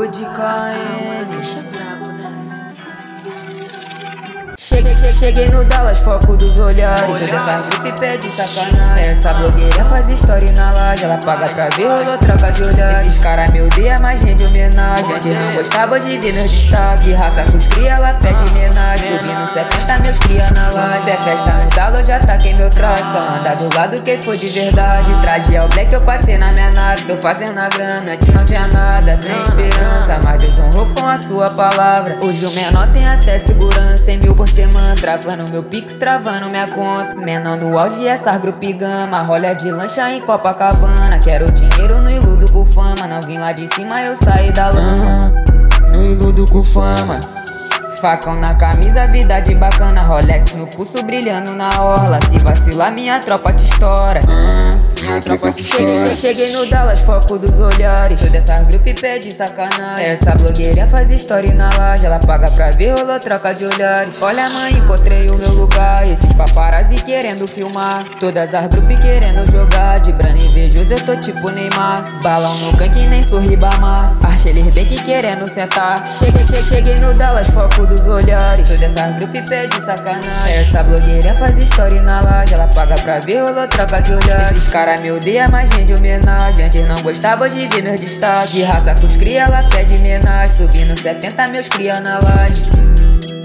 de KM. Deixa brabo, né? Cheguei no Dallas, foco dos olhares. Toda essa gripe pede sacanagem. Essa blogueira faz história na laje. Ela paga pra ver, rolou troca de olhares. Esses caras me odeiam, mas rende homenagem. Antes não gostava de ver meus destaques. Raça com os cria, ela pede homenagem. Subindo 70, meus cria na laje. Se é festa no Dallas, já taquei meu traje. Só anda do lado quem foi de verdade. Traje ao black, eu passei na minha nave. Tô fazendo a grana, antes não tinha nada. Sem esperança, mas Deus honrou com a sua palavra. Hoje o menor tem até segurança. 100 mil por semana, travando meu pix, travando minha conta. Menor no auge, essa grupo gama. Rolha de lancha em Copacabana. Quero dinheiro no iludo com fama. Não vim lá de cima, eu saí da lama. No iludo com fama. Facão na camisa, vida de bacana. Rolex no pulso, brilhando na orla. Se vacilar, minha tropa te estoura. Minha tropa te estoura. Cheguei no Dallas, foco dos olhares. Toda essa grupo pede sacanagem. Essa blogueira faz história na laje. Ela paga pra ver, rolou troca de olhares. Olha, mãe, encontrei o meu lugar. Esses paparazzi querendo filmar. Todas as grupos querendo jogar. De brano invejoso, eu tô tipo Neymar. Balão no canque, nem sou Ribamar. Archelir bem que querendo sentar. Cheguei no Dallas, foco dos olhares. Toda essa grupo pede sacanagem. Essa blogueira faz história na laje. Ela paga pra ver, rolou troca de olhares. Esses caras me odeiam, mas rende homenagem. Antes não gostava de ver meus destaques. Raça com os cria, ela pede homenagem. Subindo 70, meus cria na laje.